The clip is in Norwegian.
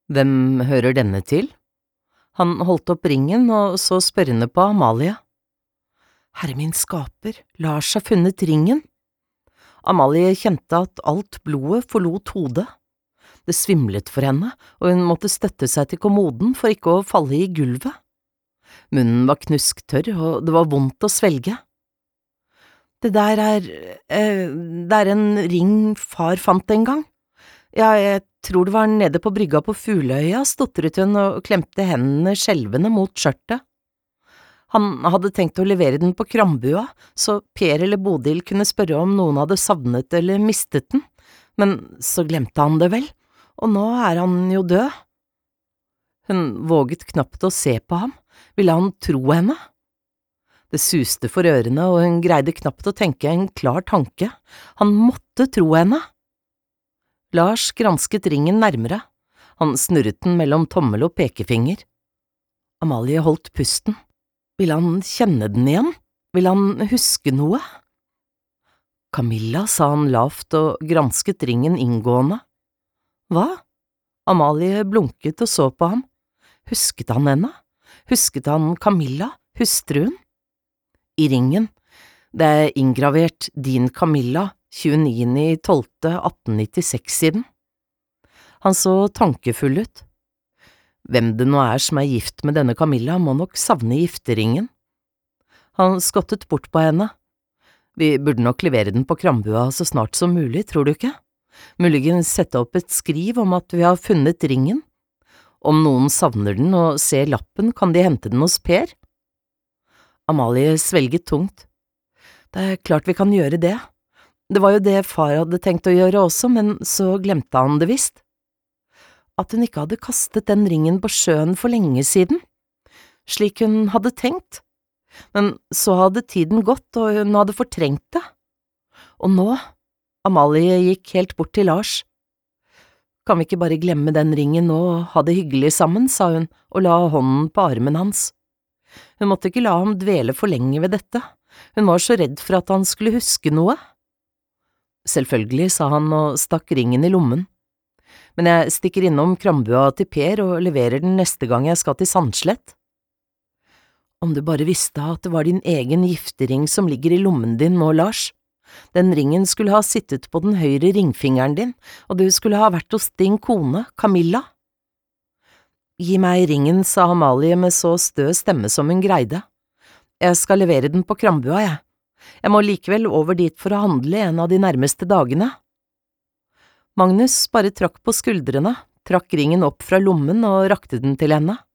Hvem hører denne til? Han holdt opp ringen og så spørrende på Amalie. Herre min skaper, Lars har funnet ringen. Amalie kjente at alt blodet forlot hodet. Det svimlet for henne, og hun måtte støtte seg til kommoden for ikke å falle i gulvet. Munnen var knusktørr, og det var vondt å svelge. Det er en ring far fant en gang. Ja, jeg tror det var nede på brygga på Fugløya, stotret hun og klemte hendene skjelvende mot skjørtet. Han hadde tenkt å levere den på Krambua, så Per eller Bodil kunne spørre om noen hadde savnet eller mistet den, men så glemte han det vel, og nå er han jo død. Hun våget knapt å se på ham, ville han tro henne? Det suste for ørene, og hun greide knapt å tenke en klar tanke, han måtte tro henne. Lars gransket ringen nærmere, han snurret den mellom tommel og pekefinger. Amalie holdt pusten. Ville han kjenne den igjen? Ville han huske noe? Camilla, sa han lavt og gransket ringen inngående. Hva? Amalie blunket og så på ham. Husket han henne? Husket han Camilla, hustruen? I ringen. Det er inngravert din Camilla, 29.12.1896 siden. Han så tankefull ut. Hvem det nå er som er gift med denne Camilla, må nok savne gifteringen. Han skottet bort på henne. Vi burde nok levere den på Krambua så snart som mulig, tror du ikke? Muligens sette opp et skriv om at vi har funnet ringen. Om noen savner den og ser lappen, kan de hente den hos Per. Amalie svelget tungt. Det er klart vi kan gjøre det. Det var jo det far hadde tenkt å gjøre også, men så glemte han det visst. At hun ikke hadde kastet den ringen på sjøen for lenge siden, slik hun hadde tenkt. Men så hadde tiden gått, og hun hadde fortrengt det. Og nå, Amalie gikk helt bort til Lars. Kan vi ikke bare glemme den ringen nå og ha det hyggelig sammen, sa hun og la hånden på armen hans. Hun måtte ikke la ham dvele for lenge ved dette, hun var så redd for at han skulle huske noe. Selvfølgelig, sa han og stakk ringen i lommen. Men jeg stikker innom Krambua til Per og leverer den neste gang jeg skal til Sandslett. Om du bare visste at det var din egen giftering som ligger i lommen din nå, Lars. Den ringen skulle ha sittet på den høyre ringfingeren din, og du skulle ha vært hos din kone, Camilla. Gi meg ringen, sa Amalie med så stø stemme som hun greide. Jeg skal levere den på Krambua, jeg. Jeg må likevel over dit for å handle en av de nærmeste dagene. Magnus bare trakk på skuldrene, trakk ringen opp fra lommen og rakte den til henne.